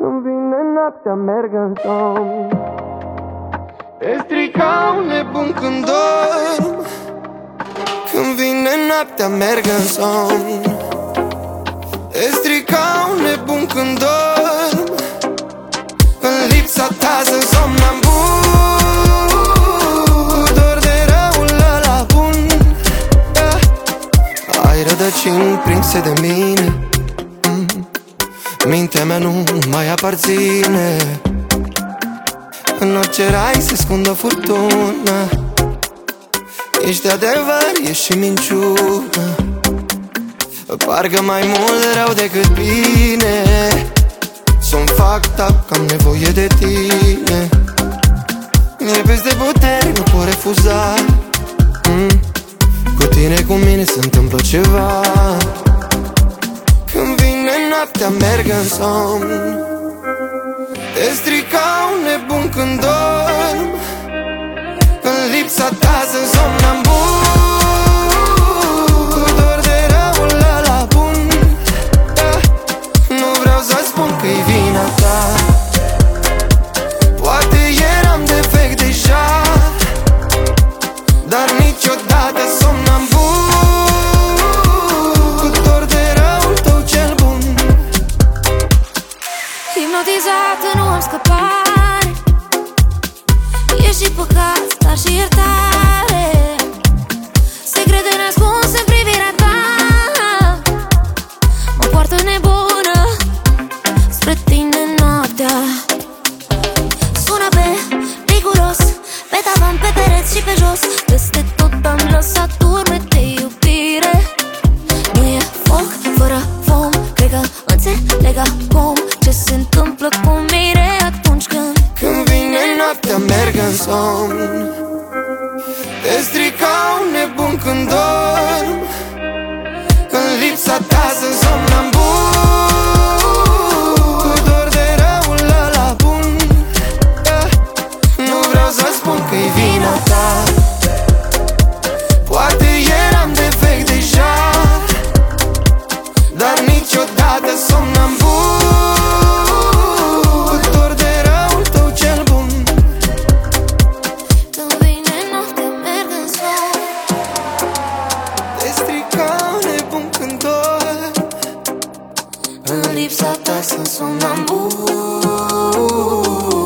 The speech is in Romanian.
Când vine noaptea merg în somn. Te stric ca un nebun când dorm. Când vine noaptea merg în somn. Te stric ca un nebun când dorm. În lipsa ta sunt somnambul. Dor de răul ăla bun. Ai rădăcini prinse de mine. Mintea mea nu mai aparține. În orice rai se ascunde o furtună. Ești adevăr, ești și minciună. Parcă mai mult rău decât bine. Sunt fucked up, că am nevoie de tine. E peste puteri, nu pot refuza. Cu tine, cu mine se întâmplă ceva. Când vine noaptea merg în somn. Te stric ca un nebun când dorm. În lipsa ta sunt somnambul. Dor de răul ăla bun. Nu vreau să spun că-i vina ta. Poate eram defect deja, dar niciodată somnambul. Hipnotizată, nu am scăpare. Ești și păcat, dar și iertare. Secrete nascunse în privirea ta. Mă poartă nebună spre tine noaptea. Sună periculos, pe tavan, pe pereți și pe jos. Peste tot am lăsat urme de iubire. Nu e foc fără fum. Cred că înțeleg acum ce se întâmplă cu mine atunci când vine noaptea merg în somn. Te stric ca un nebun când dorm. În lipsa ta sunt somnambul. Dor de răul ăla bun. Nu vreau să spun că-i vina ta. Poate eram defect deja, dar niciodată somnambul. Dor de răul tău cel bun. când vine noaptea merg în somn. Te stric ca un nebun când dorm. În lipsa ta sunt somnambul.